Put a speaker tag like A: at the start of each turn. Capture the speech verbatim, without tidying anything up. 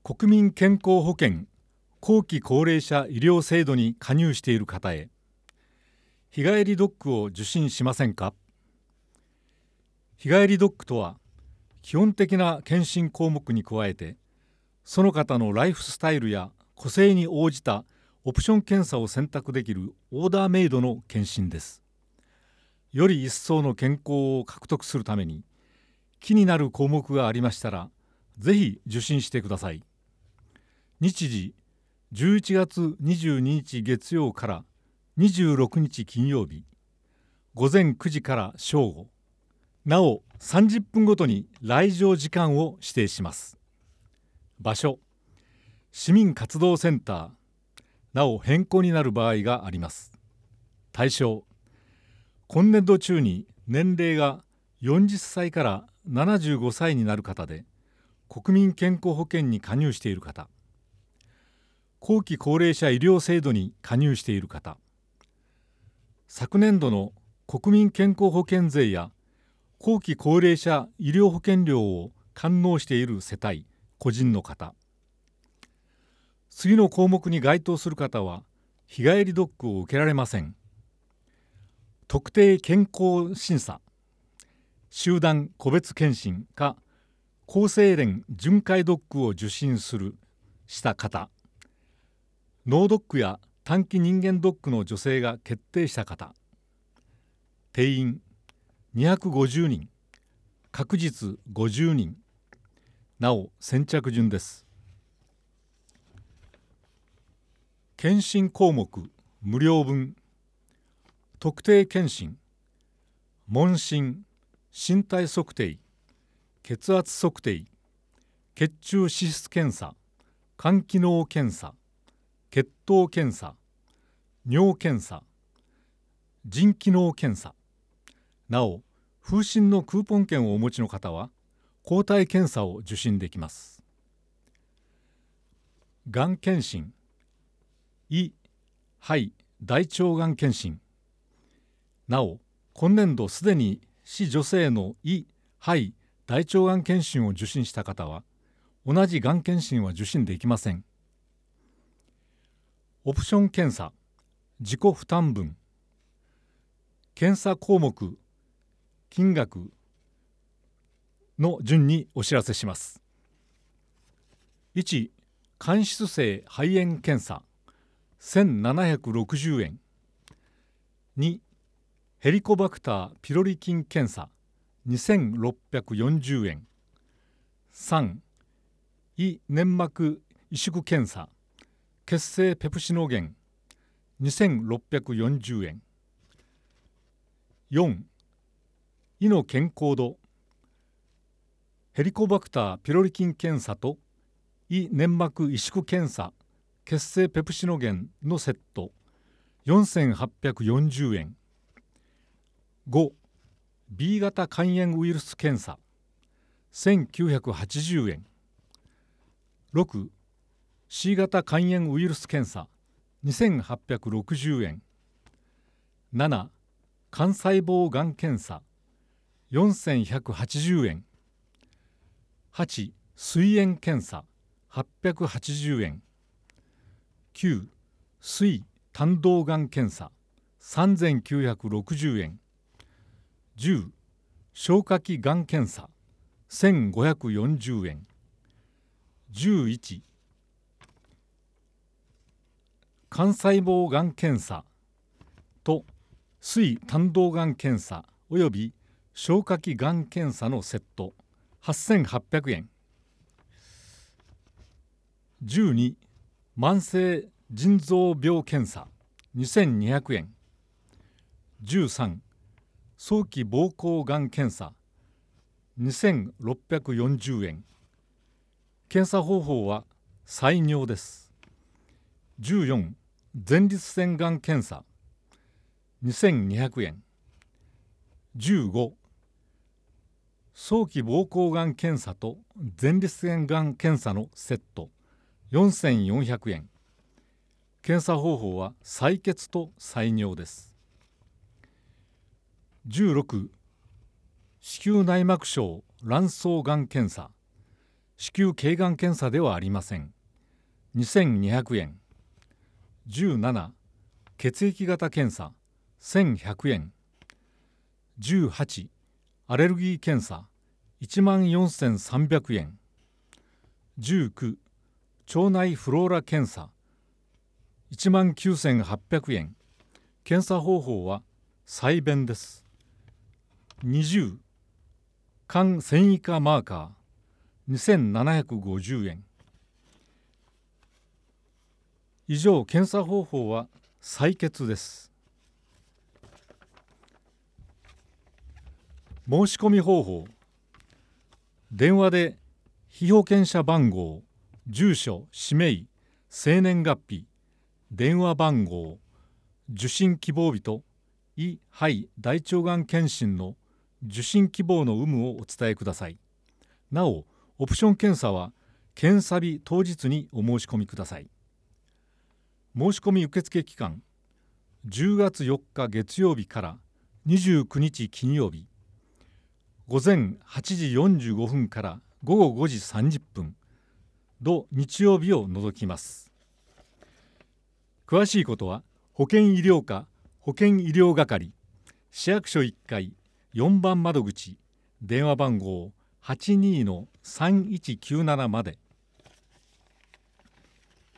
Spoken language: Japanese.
A: 国民健康保険後期高齢者医療制度に加入している方へ、日帰りドックを受診しませんか。日帰りドックとは、基本的な検診項目に加えて、その方のライフスタイルや個性に応じたオプション検査を選択できるオーダーメイドの検診です。より一層の健康を獲得するために、気になる項目がありましたら、ぜひ受診してください。日時じゅういちがつにじゅうににち月曜からにじゅうろくにち金曜日、午前くじから正午。なおさんじゅっぷんごとに来場時間を指定します。場所、市民活動センター。なお変更になる場合があります。対象、今年度中に年齢がよんじゅっさいからななじゅうごさいになる方で、国民健康保険に加入している方、後期高齢者医療制度に加入している方、昨年度の国民健康保険税や後期高齢者医療保険料を堪能している世帯・個人の方、次の項目に該当する方は日帰りドックを受けられません。特定健康審査、集団個別検診か厚生連巡回ドックを受診するした方、脳ドックや短期人間ドックの助成が決定した方、定員にひゃくごじゅうにん、確実ごじゅうにん、なお先着順です。検診項目無料分、特定検診、問診、身体測定、血圧測定、血中脂質検査、肝機能検査、血糖検査、尿検査、腎機能検査。なお、風疹のクーポン券をお持ちの方は、抗体検査を受診できます。がん検診、胃、肺、大腸がん検診。なお、今年度すでに市女性の胃、肺、大腸がん検診を受診した方は、同じがん検診は受診できません。オプション検査、自己負担分。検査項目、金額の順にお知らせします。いち、間質性肺炎検査、せんななひゃくろくじゅうえん。に、ヘリコバクターピロリ菌検査、にせんろっぴゃくよんじゅうえん。さん、胃粘膜萎縮検査、血清ペプシノゲン、にせんろっぴゃくよんじゅうえん。よん、胃の健康度、ヘリコバクターピロリ菌検査と胃粘膜萎縮検査、血清ペプシノゲンのセット、よんせんはっぴゃくよんじゅうえん。ご、ビー 型肝炎ウイルス検査、せんきゅうひゃくはちじゅうえん。ろく、シー 型肝炎ウイルス検査、にせんはっぴゃくろくじゅうえん。なな、肝細胞がん検査、よんせんひゃくはちじゅうえん。はち、膵炎検査、はっぴゃくはちじゅうえん。きゅう、膵胆道がん検査、さんぜんきゅうひゃくろくじゅうえん。じゅう、消化器がん検査、せんごひゃくよんじゅうえん。じゅういち、肝細胞がん検査と膵胆道がん検査および消化器がん検査のセット、はっせんはっぴゃくえん。じゅうに、慢性腎臓病検査、にせんにひゃくえん。じゅうさん、早期膀胱がん検査、にせんろっぴゃくよんじゅうえん。検査方法は採尿です。じゅうよん、前立腺がん検査、にせんにひゃくえん。じゅうご、早期膀胱がん検査と前立腺がん検査のセット、よんせんよんひゃくえん。検査方法は採血と採尿です。じゅうろく、子宮内膜症卵巣がん検査、 子宮頸がん検査ではありません。にせんにひゃくえん。じゅうなな、血液型検査せんひゃくえん。じゅうはち、アレルギー検査いちまんよんせんさんびゃくえん。じゅうきゅう、腸内フローラ検査いちまんきゅうせんはっぴゃくえん。検査方法は細便です。にじゅう、肝線維化マーカーにせんななひゃくごじゅうえん。以上、検査方法は採血です。申し込み方法。電話で被保険者番号、住所、氏名、生年月日、電話番号、受診希望日と胃・肺・大腸がん検診の受診希望の有無をお伝えください。なお、オプション検査は検査日当日にお申し込みください。申し込み受付期間、じゅうがつよっか月曜日からにじゅうくにち金曜日、午前はちじよんじゅうごふんからごごごじさんじゅっぷん、土日曜日を除きます。詳しいことは保険医療課保険医療係市役所いっかいよんばん窓口電話番号 はちにーのさんいちきゅうなな まで。